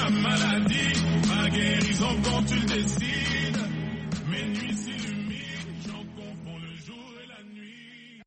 ma maladie, ma guérison quand tu le décides. Mes nuits s'illuminent, j'en confonds le jour et la nuit.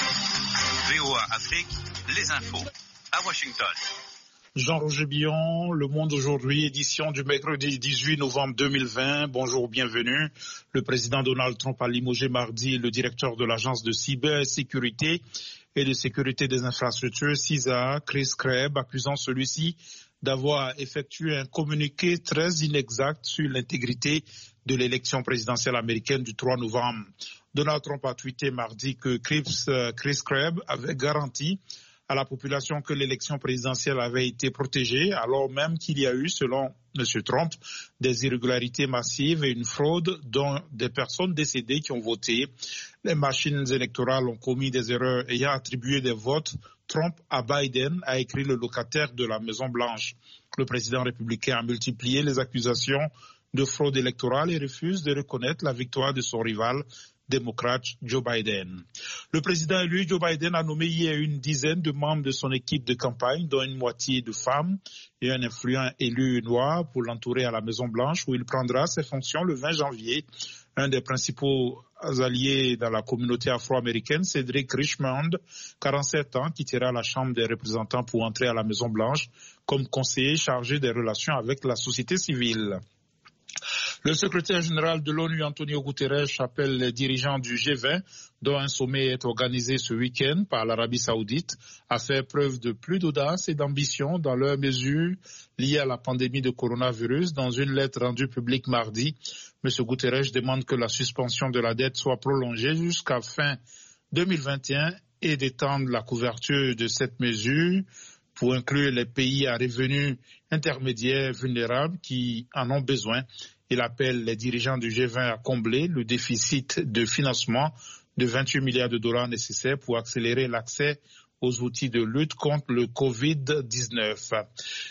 VOA Afrique, les infos à Washington. Jean-Roger Billon, Le Monde aujourd'hui, édition du mercredi 18 novembre 2020. Bonjour, bienvenue. Le président Donald Trump a limogé mardi le directeur de l'agence de cybersécurité et de sécurité des infrastructures, CISA, Chris Krebs, accusant celui-ci d'avoir effectué un communiqué très inexact sur l'intégrité de l'élection présidentielle américaine du 3 novembre. Donald Trump a tweeté mardi que Chris Krebs avait garanti à la population que l'élection présidentielle avait été protégée, alors même qu'il y a eu, selon M. Trump, des irrégularités massives et une fraude dont des personnes décédées qui ont voté. Les machines électorales ont commis des erreurs ayant attribué des votes Trump à Biden, a écrit le locataire de la Maison-Blanche. Le président républicain a multiplié les accusations de fraude électorale et refuse de reconnaître la victoire de son rival démocrate Joe Biden. Le président élu Joe Biden a nommé hier une dizaine de membres de son équipe de campagne, dont une moitié de femmes et un influent élu noir pour l'entourer à la Maison-Blanche où il prendra ses fonctions le 20 janvier. Un des principaux alliés dans la communauté afro-américaine, Cédric Richmond, 47 ans, quittera la Chambre des représentants pour entrer à la Maison-Blanche comme conseiller chargé des relations avec la société civile. Le secrétaire général de l'ONU, Antonio Guterres, appelle les dirigeants du G20, dont un sommet est organisé ce week-end par l'Arabie saoudite, à faire preuve de plus d'audace et d'ambition dans leurs mesures liées à la pandémie de coronavirus. Dans une lettre rendue publique mardi, M. Guterres demande que la suspension de la dette soit prolongée jusqu'à fin 2021 et d'étendre la couverture de cette mesure pour inclure les pays à revenus intermédiaires vulnérables qui en ont besoin. Il appelle les dirigeants du G20 à combler le déficit de financement de 28 milliards de dollars nécessaires pour accélérer l'accès aux outils de lutte contre le Covid-19.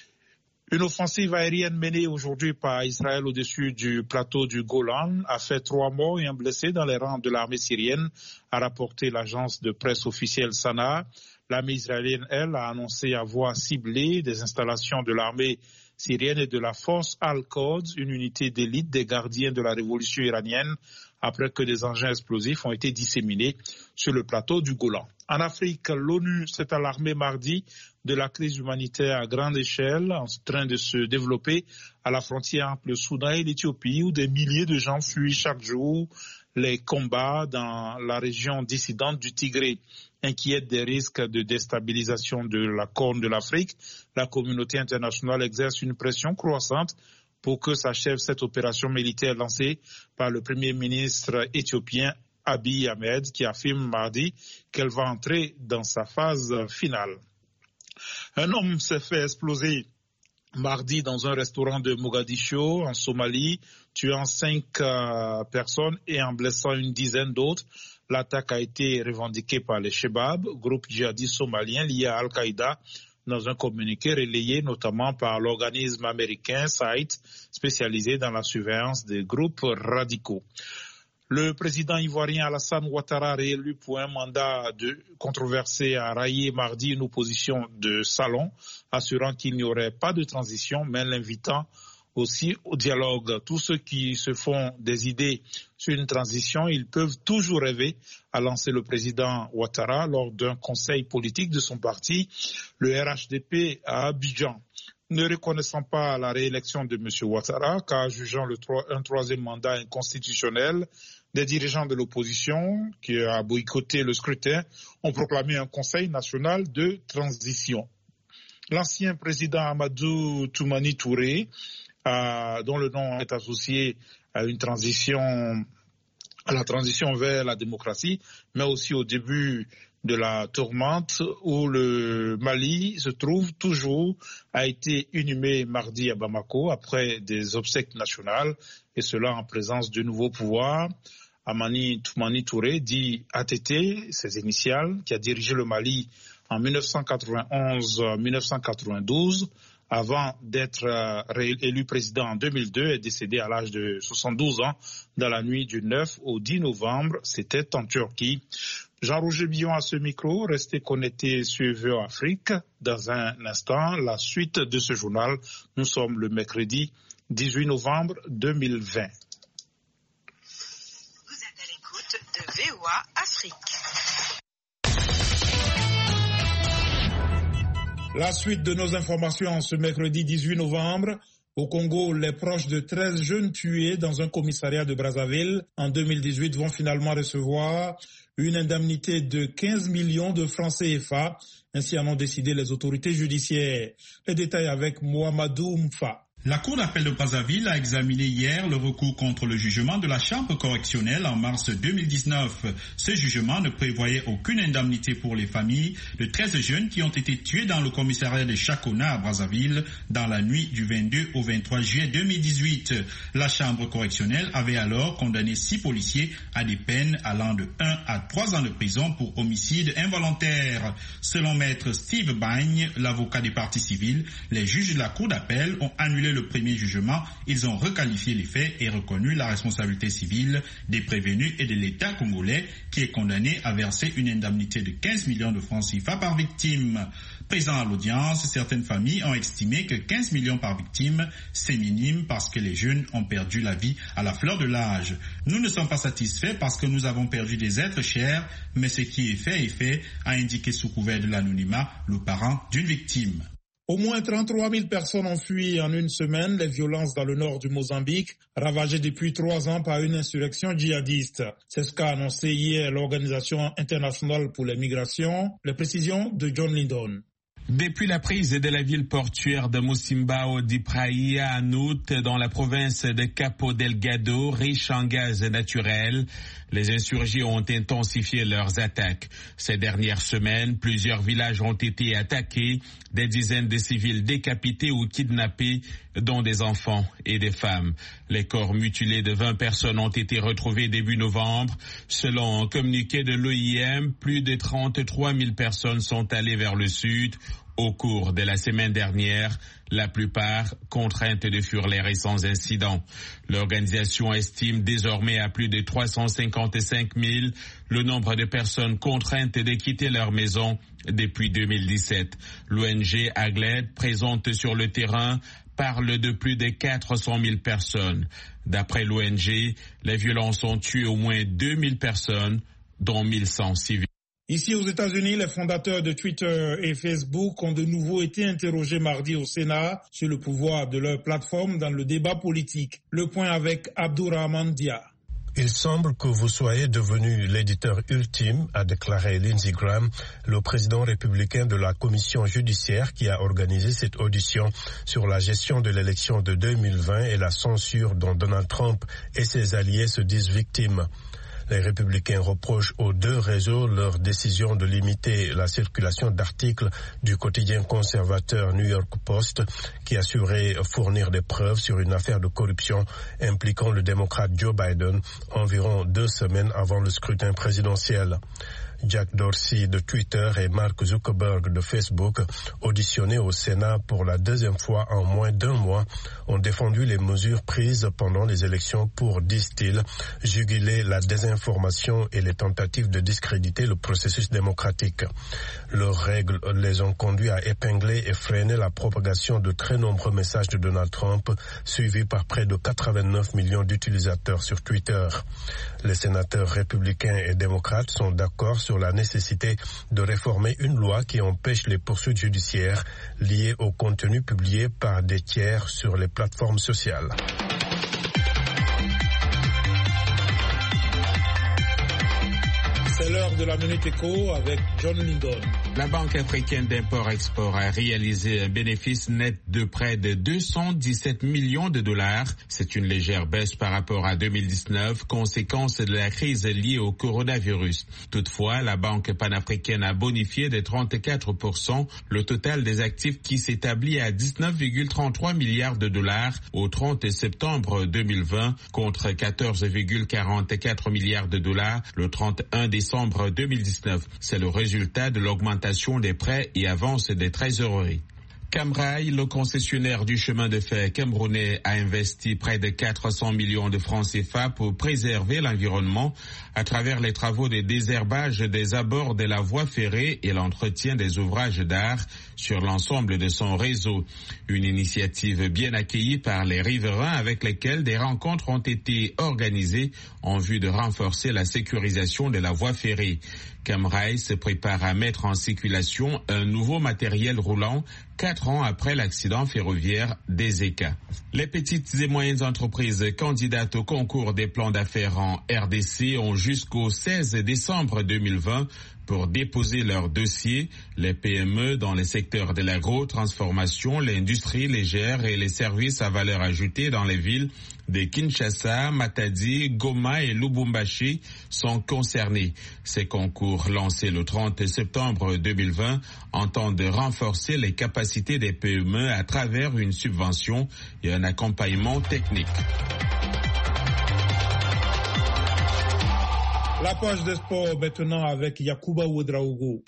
Une offensive aérienne menée aujourd'hui par Israël au-dessus du plateau du Golan a fait 3 morts et un blessé dans les rangs de l'armée syrienne, a rapporté l'agence de presse officielle Sana. L'armée israélienne, elle, a annoncé avoir ciblé des installations de l'armée syrienne et de la force Al-Quds, une unité d'élite des gardiens de la révolution iranienne, après que des engins explosifs ont été disséminés sur le plateau du Golan. En Afrique, l'ONU s'est alarmée mardi de la crise humanitaire à grande échelle en train de se développer à la frontière entre le Soudan et l'Éthiopie, où des milliers de gens fuient chaque jour les combats dans la région dissidente du Tigré. Inquiète des risques de déstabilisation de la Corne de l'Afrique, la communauté internationale exerce une pression croissante pour que s'achève cette opération militaire lancée par le Premier ministre éthiopien Abiy Ahmed, qui affirme mardi qu'elle va entrer dans sa phase finale. Un homme s'est fait exploser mardi dans un restaurant de Mogadiscio, en Somalie, tuant 5 personnes et en blessant une dizaine d'autres. L'attaque a été revendiquée par les Shebab, groupe djihadiste somalien lié à Al-Qaïda, dans un communiqué relayé notamment par l'organisme américain SITE, spécialisé dans la surveillance des groupes radicaux. Le président ivoirien Alassane Ouattara, réélu pour un mandat controversé, a raillé mardi une opposition de salon, assurant qu'il n'y aurait pas de transition, mais l'invitant aussi au dialogue. Tous ceux qui se font des idées sur une transition, ils peuvent toujours rêver, a lancé le président Ouattara lors d'un conseil politique de son parti, le RHDP à Abidjan. Ne reconnaissant pas la réélection de M. Ouattara, car jugeant un troisième mandat inconstitutionnel, des dirigeants de l'opposition qui a boycotté le scrutin ont proclamé un conseil national de transition. L'ancien président Amadou Toumani Touré, dont le nom est associé à la transition vers la démocratie, mais aussi au début de la tourmente où le Mali se trouve toujours, a été inhumé mardi à Bamako après des obsèques nationales, et cela en présence de nouveaux pouvoirs. Amani Toumani Touré, dit ATT, ses initiales, qui a dirigé le Mali en 1991-1992, avant d'être élu président en 2002, est décédé à l'âge de 72 ans dans la nuit du 9 au 10 novembre. C'était en Turquie. Jean-Roger Billon à ce micro. Restez connectés sur VOA Afrique. Dans un instant, la suite de ce journal. Nous sommes le mercredi 18 novembre 2020. Vous êtes à l'écoute de VOA Afrique. La suite de nos informations ce mercredi 18 novembre. Au Congo, les proches de 13 jeunes tués dans un commissariat de Brazzaville en 2018 vont finalement recevoir une indemnité de 15 millions de francs CFA. Ainsi en ont décidé les autorités judiciaires. Les détails avec Mohamedou Mfa. La Cour d'appel de Brazzaville a examiné hier le recours contre le jugement de la Chambre correctionnelle en mars 2019. Ce jugement ne prévoyait aucune indemnité pour les familles de 13 jeunes qui ont été tués dans le commissariat de Chakona à Brazzaville dans la nuit du 22 au 23 juillet 2018. La Chambre correctionnelle avait alors condamné 6 policiers à des peines allant de 1 à 3 ans de prison pour homicide involontaire. Selon maître Steve Bagne, l'avocat des parties civiles, les juges de la Cour d'appel ont annulé le premier jugement. Ils ont requalifié les faits et reconnu la responsabilité civile des prévenus et de l'État congolais qui est condamné à verser une indemnité de 15 millions de francs CFA par victime. Présent à l'audience, certaines familles ont estimé que 15 millions par victime, c'est minime parce que les jeunes ont perdu la vie à la fleur de l'âge. Nous ne sommes pas satisfaits parce que nous avons perdu des êtres chers, mais ce qui est fait, a indiqué sous couvert de l'anonymat le parent d'une victime. Au moins 33 000 personnes ont fui en une semaine les violences dans le nord du Mozambique, ravagées depuis 3 ans par une insurrection djihadiste. C'est ce qu'a annoncé hier l'Organisation internationale pour les migrations. Les précisions de John Lindon. Depuis la prise de la ville portuaire de Mosimbao di Praia en août dans la province de Cabo Delgado, riche en gaz naturel, les insurgés ont intensifié leurs attaques. Ces dernières semaines, plusieurs villages ont été attaqués, des dizaines de civils décapités ou kidnappés, dont des enfants et des femmes. Les corps mutilés de 20 personnes ont été retrouvés début novembre. Selon un communiqué de l'OIM, plus de 33 000 personnes sont allées vers le sud au cours de la semaine dernière, la plupart contraintes de fuir les récents incidents. L'organisation estime désormais à plus de 355 000 le nombre de personnes contraintes de quitter leur maison depuis 2017. L'ONG AGLED, présente sur le terrain, parle de plus de 400 000 personnes. D'après l'ONG, les violences ont tué au moins 2 000 personnes, dont 1 100 civils. Ici aux États-Unis, les fondateurs de Twitter et Facebook ont de nouveau été interrogés mardi au Sénat sur le pouvoir de leur plateforme dans le débat politique. Le point avec Abdourahmane Dia. Il semble que vous soyez devenu l'éditeur ultime, a déclaré Lindsey Graham, le président républicain de la commission judiciaire qui a organisé cette audition sur la gestion de l'élection de 2020 et la censure dont Donald Trump et ses alliés se disent victimes. Les républicains reprochent aux 2 réseaux leur décision de limiter la circulation d'articles du quotidien conservateur New York Post qui assurait fournir des preuves sur une affaire de corruption impliquant le démocrate Joe Biden environ 2 semaines avant le scrutin présidentiel. Jack Dorsey de Twitter et Mark Zuckerberg de Facebook, auditionnés au Sénat pour la 2e fois en moins d'1 mois, ont défendu les mesures prises pendant les élections pour, disent-ils, juguler la désinformation et les tentatives de discréditer le processus démocratique. Leurs règles les ont conduits à épingler et freiner la propagation de très nombreux messages de Donald Trump, suivis par près de 89 millions d'utilisateurs sur Twitter. Les sénateurs républicains et démocrates sont d'accord sur la nécessité de réformer une loi qui empêche les poursuites judiciaires liées au contenu publié par des tiers sur les plateformes sociales. C'est l'heure de la Minute Éco avec John Lindon. La Banque africaine d'import-export a réalisé un bénéfice net de près de 217 millions de dollars. C'est une légère baisse par rapport à 2019, conséquence de la crise liée au coronavirus. Toutefois, la Banque panafricaine a bonifié de 34% le total des actifs qui s'établit à 19,33 milliards de dollars au 30 septembre 2020 contre 14,44 milliards de dollars le 31 décembre 2019. C'est le résultat de l'augmentation des prêts et avances des trésoreries. Camrail, le concessionnaire du chemin de fer camerounais, a investi près de 400 millions de francs CFA pour préserver l'environnement à travers les travaux de désherbage des abords de la voie ferrée et l'entretien des ouvrages d'art sur l'ensemble de son réseau. Une initiative bien accueillie par les riverains avec lesquels des rencontres ont été organisées en vue de renforcer la sécurisation de la voie ferrée. Camrail se prépare à mettre en circulation un nouveau matériel roulant 4 ans après l'accident ferroviaire d'Ezeka. Les petites et moyennes entreprises candidates au concours des plans d'affaires en RDC ont jusqu'au 16 décembre 2020 pour déposer leur dossier. Les PME dans les secteurs de l'agro-transformation, l'industrie légère et les services à valeur ajoutée dans les villes de Kinshasa, Matadi, Goma et Lubumbashi sont concernés. Ces concours lancés le 30 septembre 2020 entendent renforcer les capacités des PME à travers une subvention et un accompagnement technique. La page de sport maintenant avec Yacouba Ouedraogo.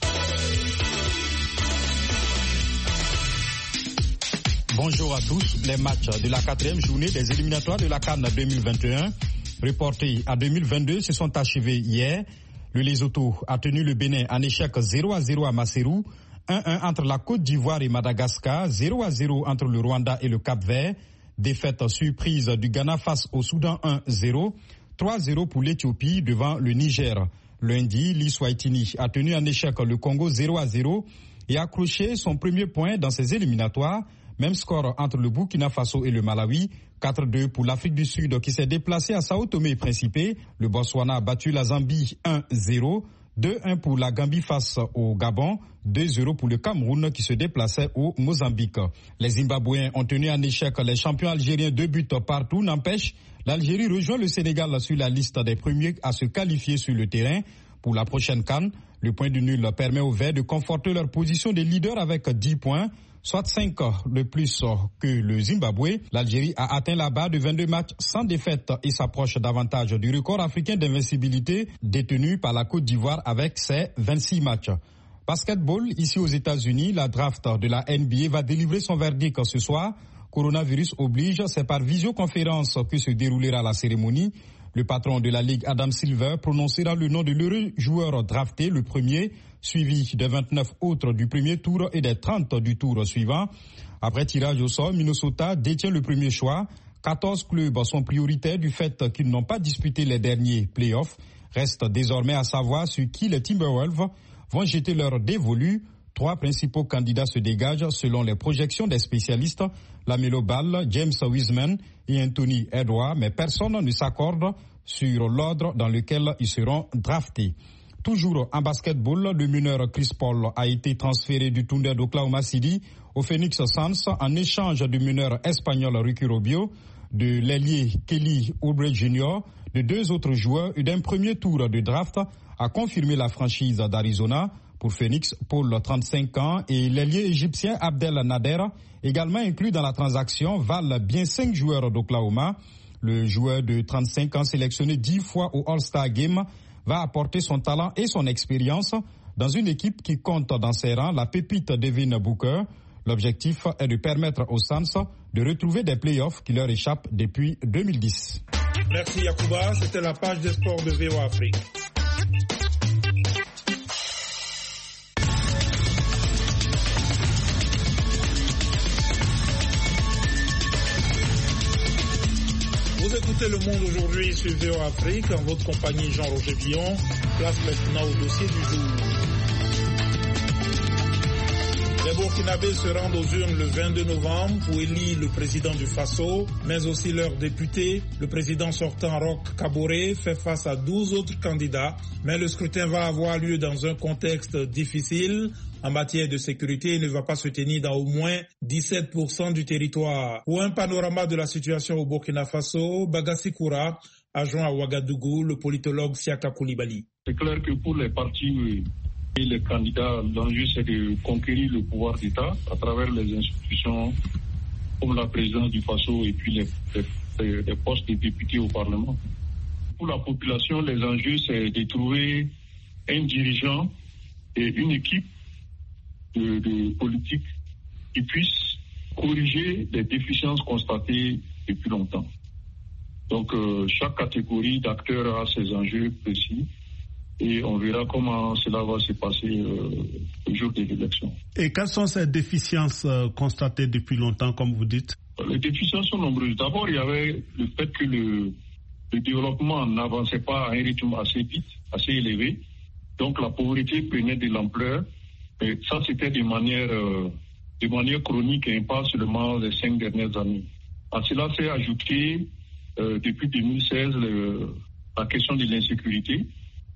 Bonjour à tous. Les matchs de la 4e journée des éliminatoires de la CAN 2021, reportés à 2022, se sont achevés hier. Le Lesotho a tenu le Bénin en échec 0-0 à Maseru, 1-1 entre la Côte d'Ivoire et Madagascar, 0-0 entre le Rwanda et le Cap-Vert, défaite surprise du Ghana face au Soudan 1-0, 3-0 pour l'Éthiopie devant le Niger. Lundi, l'Eswatini a tenu en échec le Congo 0-0 et a accroché son premier point dans ses éliminatoires. Même score entre le Burkina Faso et le Malawi, 4-2 pour l'Afrique du Sud qui s'est déplacée à Sao Tomé et Principe. Le Botswana a battu la Zambie 1-0, 2-1 pour la Gambie face au Gabon, 2-0 pour le Cameroun qui se déplaçait au Mozambique. Les Zimbabwéens ont tenu en échec les champions algériens 2 buts partout. N'empêche, l'Algérie rejoint le Sénégal sur la liste des premiers à se qualifier sur le terrain. Pour la prochaine CAN, le point du nul permet aux Verts de conforter leur position de leader avec 10 points. Soit 5 de plus que le Zimbabwe. L'Algérie a atteint la barre de 22 matchs sans défaite et s'approche davantage du record africain d'invincibilité détenu par la Côte d'Ivoire avec ses 26 matchs. Basketball, ici aux États-Unis, la draft de la NBA va délivrer son verdict ce soir. Coronavirus oblige, c'est par visioconférence que se déroulera la cérémonie. Le patron de la Ligue, Adam Silver, prononcera le nom de l'heureux joueur drafté, le premier, suivi des 29 autres du premier tour et des 30 du tour suivant. Après tirage au sort, Minnesota détient le premier choix. 14 clubs sont prioritaires du fait qu'ils n'ont pas disputé les derniers playoffs. Reste désormais à savoir sur qui les Timberwolves vont jeter leur dévolu. 3 principaux candidats se dégagent selon les projections des spécialistes, LaMelo Ball, James Wiseman et Anthony Edwards, mais personne ne s'accorde sur l'ordre dans lequel ils seront draftés. Toujours en basketball, le meneur Chris Paul a été transféré du Thunder d'Oklahoma City au Phoenix Suns en échange du meneur espagnol Ricky Rubio, de l'ailier Kelly Oubre Jr., de 2 autres joueurs et d'un premier tour de draft, a confirmé la franchise d'Arizona. Pour Phoenix, Paul, 35 ans, et l'ailier égyptien Abdel Nader, également inclus dans la transaction, valent bien 5 joueurs d'Oklahoma. Le joueur de 35 ans sélectionné 10 fois au All-Star Game va apporter son talent et son expérience dans une équipe qui compte dans ses rangs la pépite Devin Booker. L'objectif est de permettre aux Suns de retrouver des playoffs qui leur échappent depuis 2010. Merci Yacouba, c'était la page des sports de VOA Afrique. Vous écoutez Le Monde aujourd'hui sur VOA Afrique, en votre compagnie Jean-Roger Billon. Place maintenant au dossier du jour. Les Burkinabés se rendent aux urnes le 22 novembre pour élire le président du Faso, mais aussi leur député. Le président sortant Roch Kaboré fait face à 12 autres candidats, mais le scrutin va avoir lieu dans un contexte difficile. En matière de sécurité, il ne va pas se tenir dans au moins 17% du territoire. Pour un panorama de la situation au Burkina Faso, Bagassi Koura a joint à Ouagadougou le politologue Siaka Koulibaly. C'est clair que pour les partis et les candidats, l'enjeu c'est de conquérir le pouvoir d'État à travers les institutions comme la présidence du Faso et puis les postes de députés au Parlement. Pour la population, les enjeux c'est de trouver un dirigeant et une équipe de politique qui puisse corriger les déficiences constatées depuis longtemps. Donc, chaque catégorie d'acteurs a ses enjeux précis et on verra comment cela va se passer le jour des élections. Et quelles sont ces déficiences constatées depuis longtemps, comme vous dites? Les déficiences sont nombreuses. D'abord, il y avait le fait que le développement n'avançait pas à un rythme assez vite, assez élevé. Donc, la pauvreté prenait de l'ampleur. Et ça, c'était de manière chronique et pas seulement les 5 dernières années. À cela s'est ajouté, depuis 2016, la question de l'insécurité,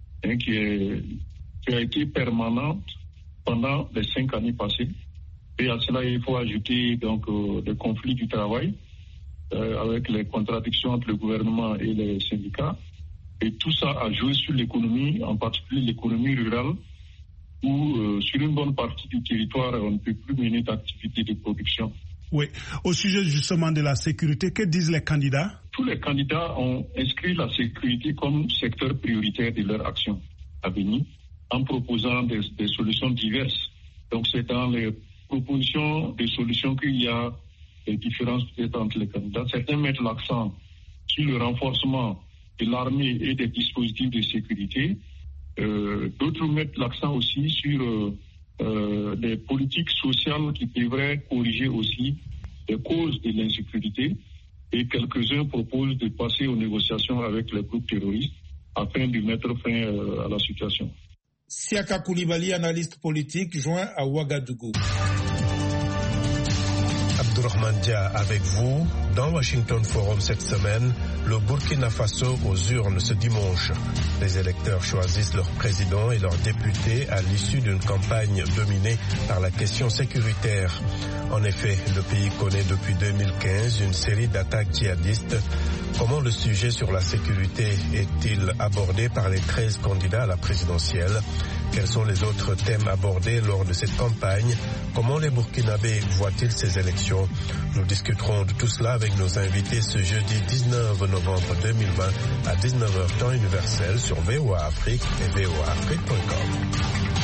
qui a été permanente pendant les 5 années passées. Et à cela, il faut ajouter donc les conflits du travail, avec les contradictions entre le gouvernement et les syndicats. Et tout ça a joué sur l'économie, en particulier l'économie rurale, où sur une bonne partie du territoire, on ne peut plus mener d'activité de production. Oui. Au sujet justement de la sécurité, que disent les candidats? Tous les candidats ont inscrit la sécurité comme secteur prioritaire de leur action à venir, en proposant des solutions diverses. Donc c'est dans les propositions de solutions qu'il y a des différences peut-être entre les candidats. Certains mettent l'accent sur le renforcement de l'armée et des dispositifs de sécurité. D'autres mettent l'accent aussi sur des politiques sociales qui devraient corriger aussi les causes de l'insécurité. Et quelques-uns proposent de passer aux négociations avec les groupes terroristes afin de mettre fin à la situation. Siaka Koulibaly, analyste politique, joint à Ouagadougou. Abdourahmane Dia avec vous. Dans Washington Forum cette semaine, le Burkina Faso aux urnes ce dimanche. Les électeurs choisissent leur président et leurs députés à l'issue d'une campagne dominée par la question sécuritaire. En effet, le pays connaît depuis 2015 une série d'attaques djihadistes. Comment le sujet sur la sécurité est-il abordé par les 13 candidats à la présidentielle? Quels sont les autres thèmes abordés lors de cette campagne? Comment les Burkinabés voient-ils ces élections? Nous discuterons de tout cela avec nos invités ce jeudi 19 novembre 2020 à 19h temps universel sur VOA Afrique et voaafrique.com.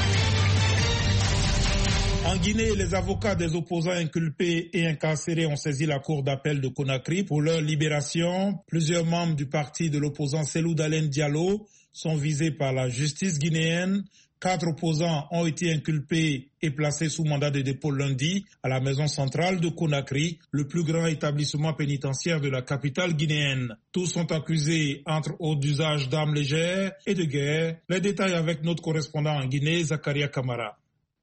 En Guinée, les avocats des opposants inculpés et incarcérés ont saisi la cour d'appel de Conakry pour leur libération. Plusieurs membres du parti de l'opposant Cellou Dalein Diallo sont visés par la justice guinéenne. 4 opposants ont été inculpés et placés sous mandat de dépôt lundi à la maison centrale de Conakry, le plus grand établissement pénitentiaire de la capitale guinéenne. Tous sont accusés, entre autres, d'usage d'armes légères et de guerre. Les détails avec notre correspondant en Guinée, Zakaria Kamara.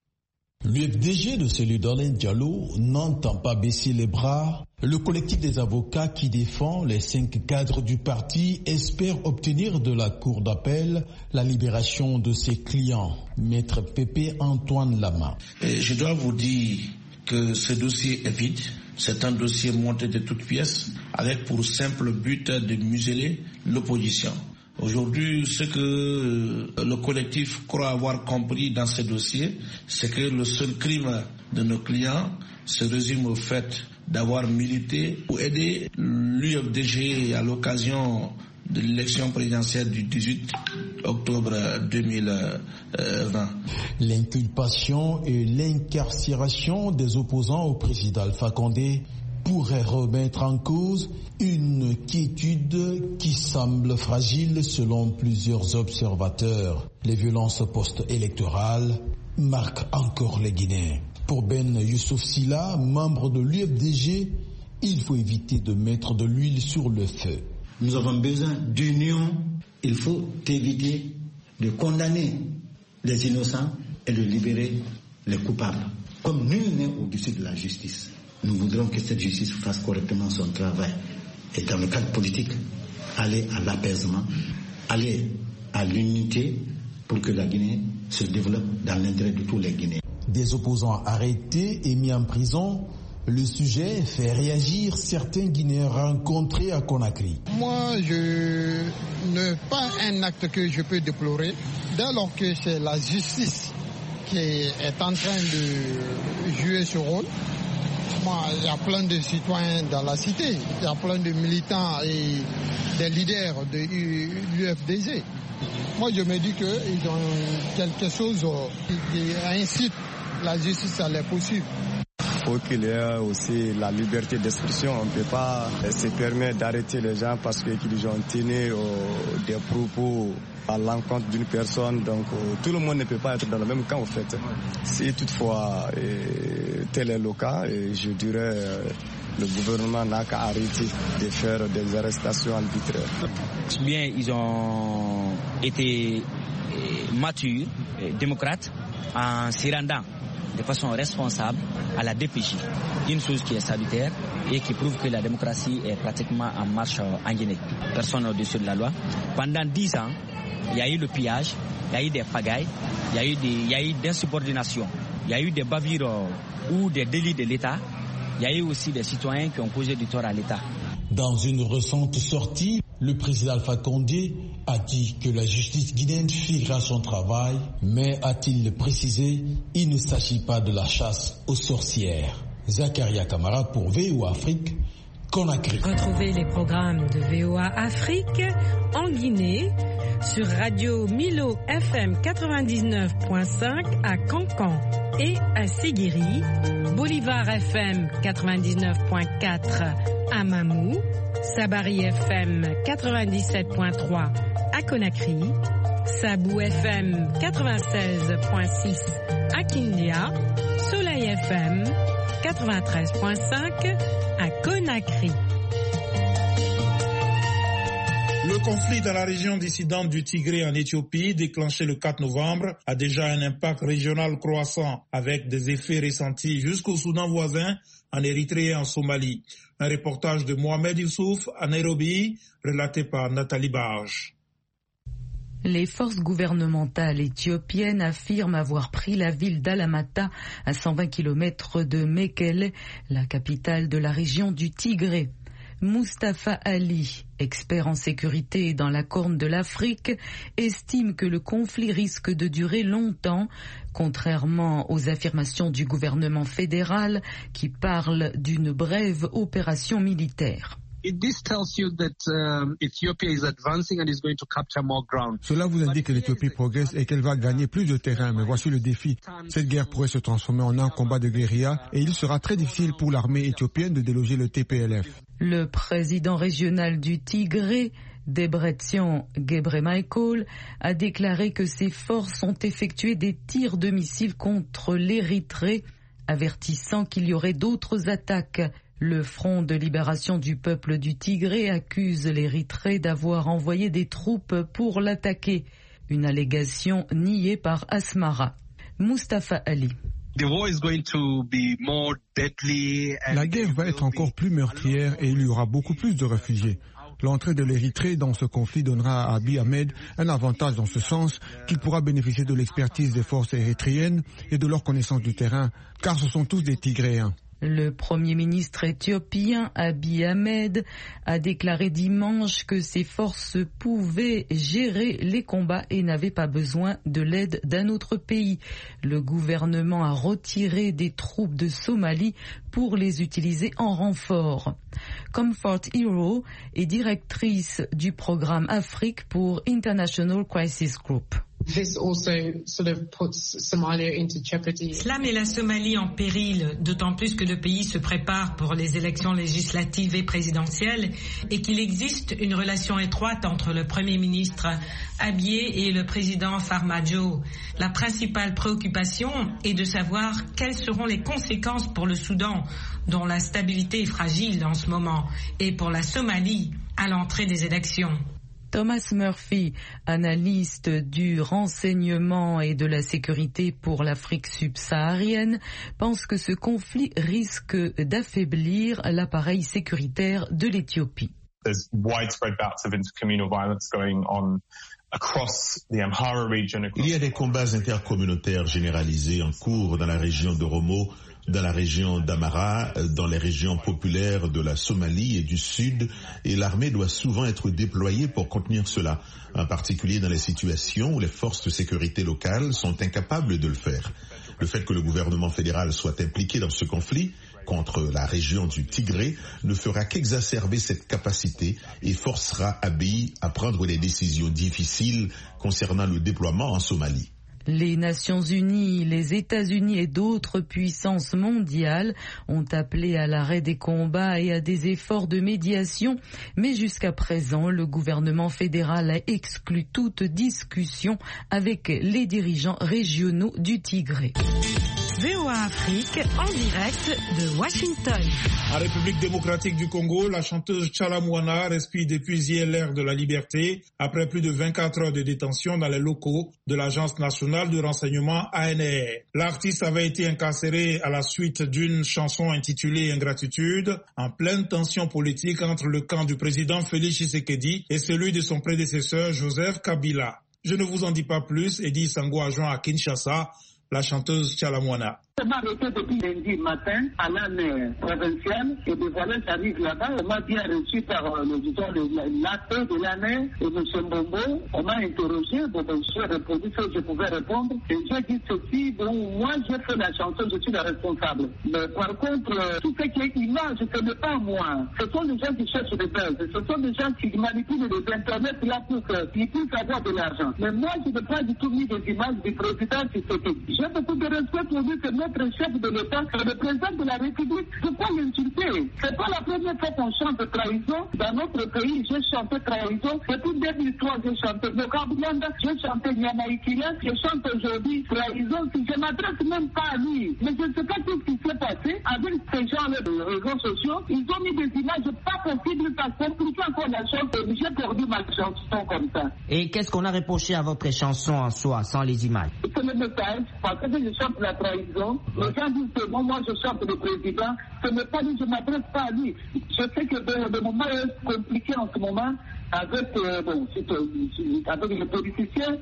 L'UFDG de Cellou Dalein Diallo n'entend pas baisser les bras. Le collectif des avocats qui défend les 5 cadres du parti espère obtenir de la cour d'appel la libération de ses clients. Maître Pépé Antoine Lama. Je dois vous dire que ce dossier est vide. C'est un dossier monté de toutes pièces avec pour simple but de museler l'opposition. Aujourd'hui, ce que le collectif croit avoir compris dans ce dossier, c'est que le seul crime de nos clients se résume au fait d'avoir milité pour aider l'UFDG à l'occasion de l'élection présidentielle du 18 octobre 2020. L'inculpation et l'incarcération des opposants au président Alpha Condé pourrait remettre en cause une quiétude qui semble fragile selon plusieurs observateurs. Les violences post-électorales marquent encore les Guinéens. Pour Ben Youssouf Silla, membre de l'UFDG, il faut éviter de mettre de l'huile sur le feu. Nous avons besoin d'union. Il faut éviter de condamner les innocents et de libérer les coupables. Comme nul n'est au-dessus de la justice. Nous voudrons que cette justice fasse correctement son travail. Et dans le cadre politique, aller à l'apaisement, aller à l'unité pour que la Guinée se développe dans l'intérêt de tous les Guinéens. Des opposants arrêtés et mis en prison, le sujet fait réagir certains Guinéens rencontrés à Conakry. Moi, je n'ai pas un acte que je peux déplorer, dès lors que c'est la justice qui est en train de jouer ce rôle. Moi, il y a plein de citoyens dans la cité, il y a plein de militants et des leaders de l'UFDG. Moi, je me dis qu'ils ont quelque chose qui incite la justice à les poursuivre. faut qu'il y ait aussi la liberté d'expression. On ne peut pas se permettre d'arrêter les gens parce qu'ils ont tenu des propos à l'encontre d'une personne. Donc tout le monde ne peut pas être dans le même camp en fait. Si toutefois tel est le cas, je dirais le gouvernement n'a qu'à arrêter de faire des arrestations arbitraires. Bien, ils ont été matures, démocrates, en s'y rendant de façon responsable à la DPJ. Une chose qui est salutaire et qui prouve que la démocratie est pratiquement en marche en Guinée. Personne n'est au-dessus de la loi. Pendant 10 ans, il y a eu le pillage, il y a eu des pagailles, il y a eu des insubordinations, il y a eu des bavures ou des délits de l'État. Il y a eu aussi des citoyens qui ont causé du tort à l'État. Dans une récente sortie, le président Alpha Condé a dit que la justice guinéenne fera son travail, mais a-t-il précisé, il ne s'agit pas de la chasse aux sorcières. Zakaria Kamara pour VOA Afrique, Conakry. Retrouvez les programmes de VOA Afrique en Guinée sur Radio Milo FM 99.5 à Cancan et à Séguéri, Bolivar FM 99.4 à Mamou, Sabari FM 97.3 à Conakry, Sabou FM 96.6 à Kindia, Soleil FM 93.5 à Conakry. Le conflit dans la région dissidente du Tigré en Éthiopie, déclenché le 4 novembre, a déjà un impact régional croissant avec des effets ressentis jusqu'au Soudan voisin, en Érythrée et en Somalie. Un reportage de Mohamed Youssouf à Nairobi, relaté par Nathalie Barge. Les forces gouvernementales éthiopiennes affirment avoir pris la ville d'Alamata, à 120 km de Mekele, la capitale de la région du Tigré. Mustafa Ali, expert en sécurité dans la Corne de l'Afrique, estime que le conflit risque de durer longtemps, contrairement aux affirmations du gouvernement fédéral qui parle d'une brève opération militaire. Cela vous indique que l'Éthiopie progresse et qu'elle va gagner plus de terrain, mais voici le défi. Cette guerre pourrait se transformer en un combat de guérilla et il sera très difficile pour l'armée éthiopienne de déloger le TPLF. Le président régional du Tigré, Debretsion Gebremichael, a déclaré que ses forces ont effectué des tirs de missiles contre l'Érythrée, avertissant qu'il y aurait d'autres attaques. Le Front de libération du peuple du Tigré accuse l'Érythrée d'avoir envoyé des troupes pour l'attaquer, une allégation niée par Asmara. Mustafa Ali. La guerre va être encore plus meurtrière et il y aura beaucoup plus de réfugiés. L'entrée de l'Érythrée dans ce conflit donnera à Abiy Ahmed un avantage dans ce sens qu'il pourra bénéficier de l'expertise des forces érythréennes et de leur connaissance du terrain, car ce sont tous des Tigréens. Le Premier ministre éthiopien Abiy Ahmed a déclaré dimanche que ses forces pouvaient gérer les combats et n'avaient pas besoin de l'aide d'un autre pays. Le gouvernement a retiré des troupes de Somalie pour les utiliser en renfort. Comfort Hero est directrice du programme Afrique pour International Crisis Group. Cela met la Somalie en péril, d'autant plus que le pays se prépare pour les élections législatives et présidentielles et qu'il existe une relation étroite entre le Premier ministre Abiy et le président Farmajo. La principale préoccupation est de savoir quelles seront les conséquences pour le Soudan, dont la stabilité est fragile en ce moment, et pour la Somalie à l'entrée des élections. Thomas Murphy, analyste du renseignement et de la sécurité pour l'Afrique subsaharienne, pense que ce conflit risque d'affaiblir l'appareil sécuritaire de l'Éthiopie. Il y a des combats intercommunautaires généralisés en cours dans la région d'Oromo, dans la région d'Amara, dans les régions populaires de la Somalie et du Sud, et l'armée doit souvent être déployée pour contenir cela, en particulier dans les situations où les forces de sécurité locales sont incapables de le faire. Le fait que le gouvernement fédéral soit impliqué dans ce conflit contre la région du Tigré ne fera qu'exacerber cette capacité et forcera Abiy à prendre des décisions difficiles concernant le déploiement en Somalie. Les Nations Unies, les États-Unis et d'autres puissances mondiales ont appelé à l'arrêt des combats et à des efforts de médiation, mais jusqu'à présent, le gouvernement fédéral a exclu toute discussion avec les dirigeants régionaux du Tigré. VOA Afrique en direct de Washington. En République démocratique du Congo, la chanteuse Tchala Mouana respire depuis hier l'ère de la liberté après plus de 24 heures de détention dans les locaux de l'Agence nationale de renseignement ANR. L'artiste avait été incarcéré à la suite d'une chanson intitulée Ingratitude, en pleine tension politique entre le camp du président Félix Tshisekedi et celui de son prédécesseur Joseph Kabila. Je ne vous en dis pas plus, Eddie Sango a joint à Kinshasa la chanteuse Tchala Mouana. On m'a arrêté depuis lundi matin à l'âne provinciale et de voilà, j'arrive là-bas. On m'a bien reçu par l'acte de l'âne et M. Mbombo. On m'a interrogé, j'ai répondu ce que je pouvais répondre. Et j'ai dit ceci, moi j'ai fait la chanson, je suis la responsable. Mais par contre, tout ce qui est image, ce n'est pas moi. Ce sont les gens qui cherchent des buzz. Ce sont des gens qui manipulent les internets là pour qu'ils puissent avoir de l'argent. Mais moi, je n'ai pas du tout mis des images du président Tshisekedi. J'ai beaucoup de respect pour lui, c'est notre chef de l'État, c'est le président de la République. Pourquoi l'insulter? C'est pas la première fois qu'on chante trahison. Dans notre pays, j'ai chanté trahison. Depuis 2003, j'ai chanté Mokablanda, j'ai chanté Nyamaïkila, je chante aujourd'hui trahison. Si je m'adresse même pas à lui. Mais je ne sais pas tout ce qui s'est passé avec ces gens-là des réseaux sociaux. Ils ont mis des images pas possibles, ça complique encore la chose. J'ai perdu ma chanson comme ça. Et qu'est-ce qu'on a reproché à votre chanson en soi, sans les images? C'est le message, parce que je chante la trahison. Les gens disent que moi je chante le président, ce n'est pas lui, je ne m'adresse pas à lui. Je sais que le moment est compliqué en ce moment avec les politiciens,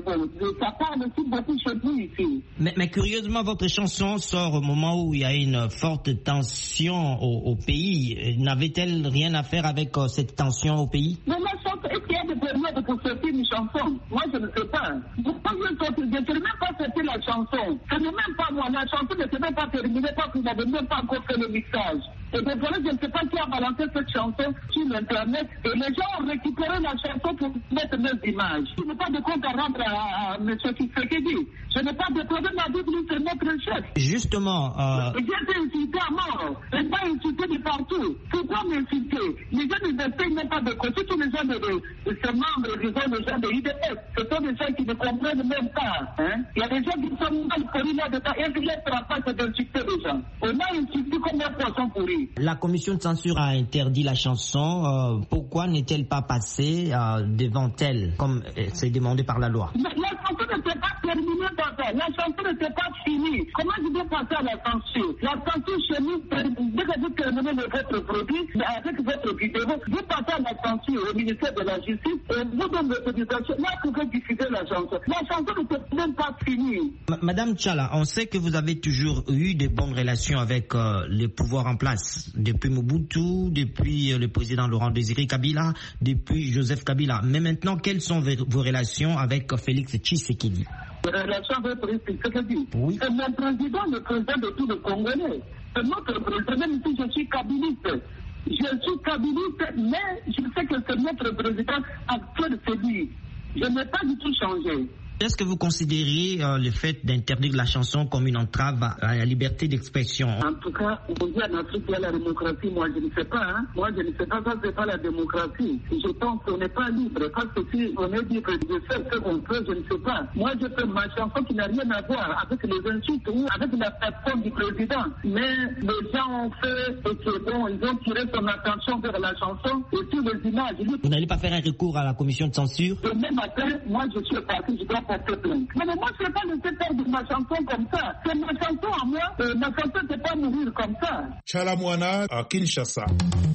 ça parle aussi beaucoup chez nous ici. Mais curieusement, votre chanson sort au moment où il y a une forte tension au pays. N'avait-elle rien à faire avec cette tension au pays? Mais la chanson, est-ce qu'il y a des périodes pour sortir une chanson? Moi je ne sais pas. Pourquoi je ne sais même pas sortir la chanson? Ce n'est même pas moi, la chanson ne s'est même pas terminée parce qu'il n'avait même pas encore fait le mixage. Et donc voilà, je ne sais pas qui a balancé cette chanson sur l'internet et les gens ont récupéré la chanson pour mettre mes images. Je n'ai pas de compte à rendre à M. Tshisekedi. Je n'ai pas de problème à dire que c'est notre chef. Justement, j'ai été insulté à mort. Je n'ai pas insulté de partout. Pourquoi m'insulter? Les gens ne payent même pas de côté. Tous les gens de ces membres, disons, les gens de IDF, ce sont des gens qui ne comprennent même pas. Il y a des gens qui sont mal pourris là-dedans et qui ne laissent pas d'insulter les gens. On a insulté comme un poisson pourri. La commission de censure a interdit la chanson. Pourquoi n'est-elle pas passée devant elle, comme c'est demandé par la loi? La chanson n'était pas terminée par ça. La chanson n'était pas finie. Comment je vais passer à la censure? La censure chez nous, dès que vous terminez votre produit, avec votre vidéo, vous passez à la censure au ministère de la Justice et vous donnez l'autorisation. Là, vous pouvez diffuser la chanson. La chanson n'était même pas finie. Madame Tchala, on sait que vous avez toujours eu de bonnes relations avec le pouvoir en place, depuis Mobutu, depuis le président Laurent Désiré Kabila, depuis Joseph Kabila. Mais maintenant, quelles sont vos relations avec Félix Tshisekedi? Les relations avec Félix Tshisekedi? Oui. C'est mon président, le président de tous les Congolais. C'est notre président, même si je suis kabiliste. Je suis kabiliste, mais je sais que c'est notre président actuel, c'est lui. Je n'ai pas du tout changé. Est-ce que vous considérez le fait d'interdire la chanson comme une entrave à la liberté d'expression? En tout cas, on dit en Afrique qu'il y a la démocratie. Moi, je ne sais pas. Moi, je ne sais pas. Ça, c'est pas la démocratie. Je pense qu'on n'est pas libre. Parce que si on est libre de faire ce qu'on peut, je ne sais pas. Moi, je fais ma chanson qui n'a rien à voir avec les insultes ou avec la plateforme du président. Mais les gens ont fait et que bon, ils ont tiré son attention vers la chanson et sur les images. Vous n'allez pas faire un recours à la commission de censure? Le même matin, moi, je suis parti, je dois porter plainte. Mais moi, je ne vais pas laisser faire de ma chanson comme ça. C'est ma chanson à moi. Ma chanson ne peut pas mourir comme ça. Tchala Mouana à Kinshasa.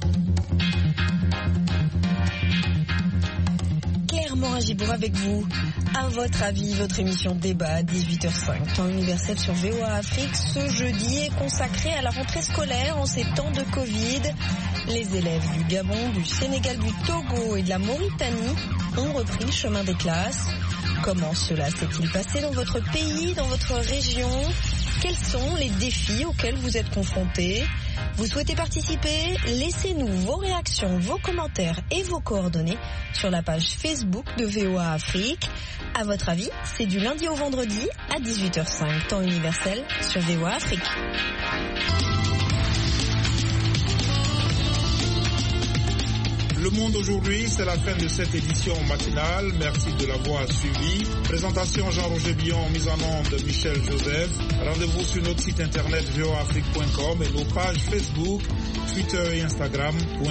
Claire Morin-Gibour avec vous. À votre avis, votre émission débat 18h05, temps universel sur VOA Afrique, ce jeudi est consacré à la rentrée scolaire en ces temps de Covid. Les élèves du Gabon, du Sénégal, du Togo et de la Mauritanie ont repris le chemin des classes. Comment cela s'est-il passé dans votre pays, dans votre région? Quels sont les défis auxquels vous êtes confrontés? Vous souhaitez participer? Laissez-nous vos réactions, vos commentaires et vos coordonnées sur la page Facebook de VOA Afrique. À votre avis, c'est du lundi au vendredi à 18h05, temps universel sur VOA Afrique. Le Monde aujourd'hui, c'est la fin de cette édition matinale. Merci de l'avoir suivi. Présentation Jean-Roger Billon, mise en onde Michel Joseph. Rendez-vous sur notre site internet voaafrique.com et nos pages Facebook, Twitter et Instagram pour